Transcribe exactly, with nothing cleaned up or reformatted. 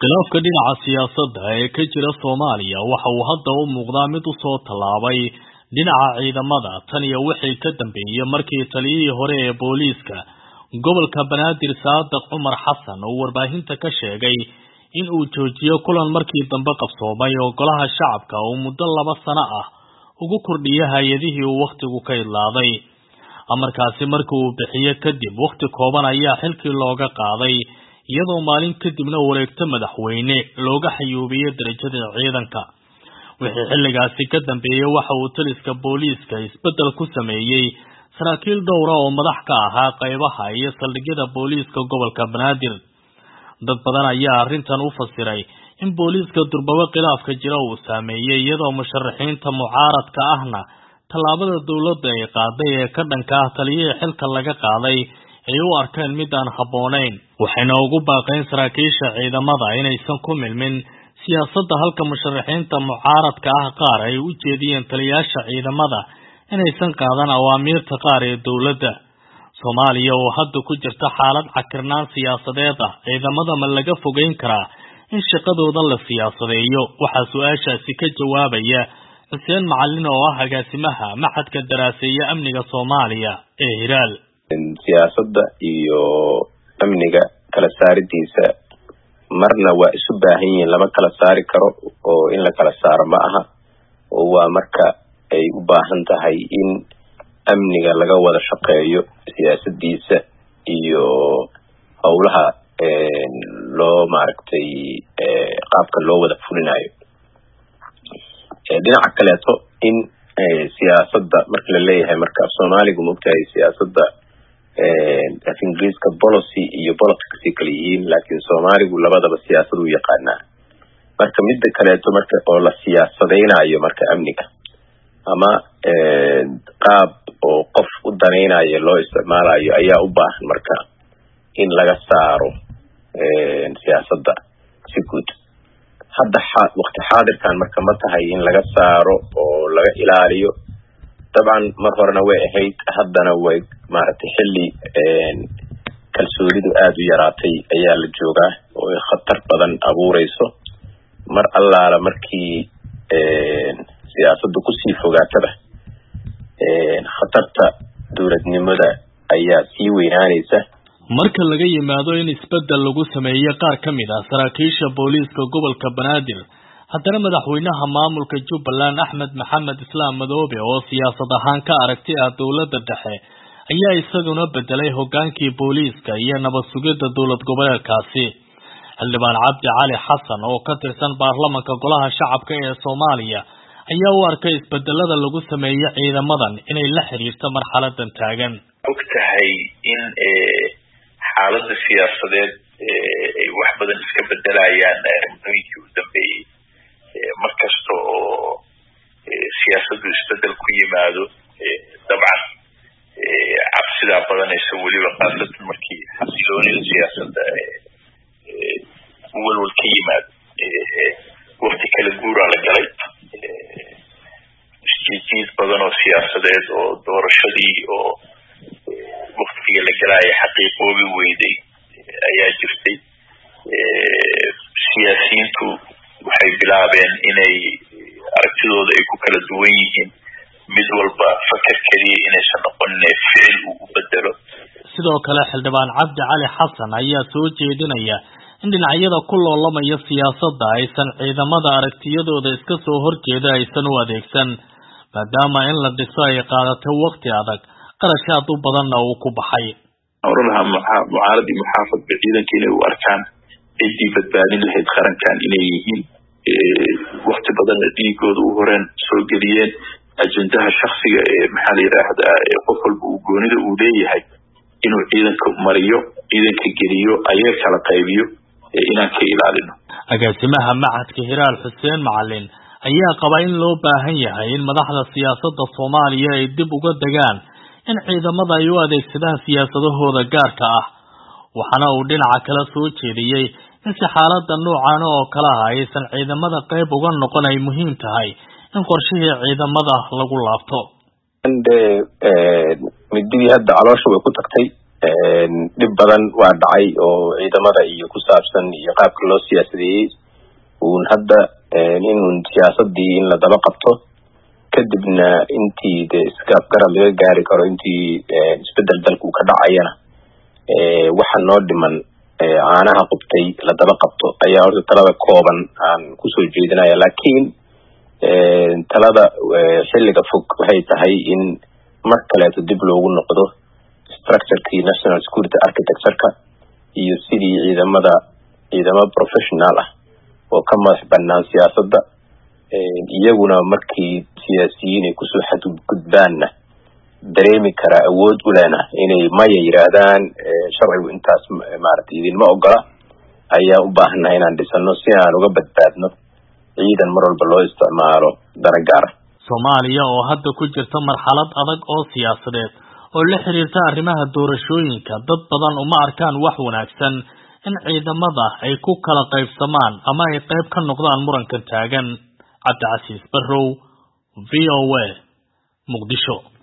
khilaafka dhinaca siyaasadda ee ka jira Soomaaliya waxa uu hadda u muuqdaa mid u soo tallaabay dhinaca ciidamada tan iyo wixii ka dambeeyay markii taliyihii hore ee booliiska gobolka Banaadir Saadiq Cumar Xasan uu warbaahinta ka sheegay in uu joojiyo kulan markii dambe qabsoomay oo golaha shacabka uu muddo laba sano ah ugu kordhiyay hay'adihii uu waqtigu ka idlaaday amarkaasi markii uu bixiyay kadib waqti kooban ayaa xilkii looga qaaday iyadoo maalin kadibna wareegto madaxweyne looga xayuubiyay darajada ciidanka wixii xilligaasi ka dambeeyay waxa uu taliska booliiska isbedel ku sameeyay saraakiil dhowr ah oo madax ka ahaa qaybaha iyo saldhigyada booliiska gobolka Banaadir dad badan ayaa arrintan u fasiray in booliiska durbaba khilaafka jira uu saameeyay iyadoo musharaxiinta mucaaradka ahna tallaabada dawladda ay qaaday ee ka dhanka ah taliyihii xilka laga qaaday ay u arkeen mid aan habboonayn waxayna ugu baaqeen saraakiisha ciidamada inaysan ku milmin siyaasadda halka musharaxiinta mucaaradka ah qaar ay u jeediyeen taliyaasha ciidamada inaysan qaadan awaamiirta qaar ee dawladda Soomaaliya oo hadda ku jirta xaalad cakirnaan siyaasadeed ah ciidamada ma laga fogeyn karaa in shaqadooda la siyaasadeeyo waxaa su'aashaasi ka jawaabaya Xuseen Macallin oo ah agaasimaha maxadka daraaseeya amniga Soomaaliya ee Hiral siyaasadda iyo amniga kala saaridiisa marna waa isu baahan yihiin lama kala saari karo oo in la kala saaro ma aha oo waa marka ay u baahan tahay in amniga laga wada shaqeeyo siyaasadiisa iyo howlaha loo maaragtay qaabka loo wada fulinayo dhinaca kaleeto in siyaasadda marka la leeyahay marka Soomaaligu moogtahay siyaasadda af Ingiriiska policy iyo politics kala yihiin laakiin Soomaaligu labadaba siyaasad u yaqaanaa marka midda kaleeto marka oo la siyaasadeynayo marka amniga ama qaab oo qof u daneynayo loo isticmaalayo ayaa u baahan marka in laga saaro siyaasadda si guud hadda waqti xaadirkan marka ma tahay in laga saaro oo laga ilaaliyo dabcan mar horena way ahayd haddana way maaragtay xilli kalsoonidu aad u yaraatay ayaa la joogaa oo khatar badan abuureyso mar allaala markii siyaasaddu kusii fogaatada khatarta dowladnimada ayaa sii weynaanaysa marka laga yimaado in isbedel lagu sameeyay qaar ka mid ah saraakiisha booliiska gobolka Banaadir haddana madaxweynaha maamulka Jubbaland Axmed Maxamed Islaam Madoobe oo siyaasad ahaan ka aragtay ah dawladda dhexe ayaa isaguna bedelay hogaankii booliiska iyo nabad sugidda dawlad goboleedkaasi xildhibaan Cabdi Cali Xasan oo ka tirsan baarlamaanka golaha shacabka ee Soomaaliya ayaa u arkay isbedelada lagu sameeyay ciidamadan inay la xiriirto marxaladan taagan ogtahay in xaaladda siyaasadeed ay wax badan iska bedelayaan muddooyinkii u dambeeyay markasta oo siyaasaddu isbedel ku yimaado dabcan cabsidaa badanaysa weliba qaasatan markii xasiloonida siyaasadda walwal ka yimaado waqti kala guuraa la galay isjiijiid badan oo siyaasadeed oo doorashadii oo waqtiga la galaya xaqiiqoobi weyday ayaa jirtay siyaasiyiintu waxay bilaabeen inay aragtidooda ay ku kala duwan yihiin mid walba fakar kaliya inaysan noqonin ficil uu u bedelo sidoo kale xildhibaan Cabdi Cali Xasan ayaa soo jeedinaya in dhinacyada ku loolamaya siyaasadda aysan ciidamada aragtiyadooda iska soo horjeeda aysan u adeegsan maadaama in la dhiso ay qaadatay waqti adag qarashaad u badanna uu ku baxay oranaha mucaarad iyo muxaafad ciidanka inay u arkaan ciddii badbaadin lahayd qarankan inay yihiin waqti badanna dhiigooda u horeen soo geliyeen ajendaha shakhsiga ee maxaa la yidhaahdaa qof walba uu goonida uu leeyahay inuu ciidanka mariyo ciidanka geliyo ayaga kala qaybiyo inaan ka ilaalino agaasimaha maxadka Hiral Xuseen Macallin ayaa qaba in loo baahan yahay in madaxda siyaasadda Soomaaliya ay dib uga degaan in ciidamada ay u adeegsadaan siyaasadahooda gaarka ah waxaana uu dhinaca kale soo jeediyay in si xaaladda noocan oo kala ah aysan ciidamada qayb uga noqon ay muhiim tahay in qorshihii ciidamada lagu laabto midii hadda caloosha way ku tagtay dhib badan waa dhacay oo ciidamada iyo ku saabsan iyo qaabka loo siyaasadeeyay uun hadda in uun siyaasadii in la daba qabto kadibna intii de iskaab garab laga gaari karo intii isbedel dalku ka dhacayana waxa noo dhiman caanaha qubtay la daba qabto ayaa horta talada kooban aan kusoo jeedinaya laakiin talada xilliga fog waxay tahay in mar kaleeto dib loogu noqdo structurekii national security architectureka iyo sidii ciidamada ciidamo professional ah oo ka madax banaan siyaasadda iyaguna markii siyaasiyiin ay kusoo xadgudbaanna dareemi kara awood u leena inay maya yiraahdaan sharcigu intaas maaragtay idinma ogola ayaa u baahanahay inaan dhisano si aan uga badbaadno ciidan mar walba loo isticmaalo dana gaara Soomaaliya oo hadda ku jirta marxalad adag oo siyaasadeed oo la xiriirta arrimaha doorashooyinka dad badan uma arkaan wax wanaagsan in ciidamada ay ku kala qaybsamaan ama ay qayb ka noqdaan muranka taagan. Cabdi Casiis Barrow, V O A, Muqdisho.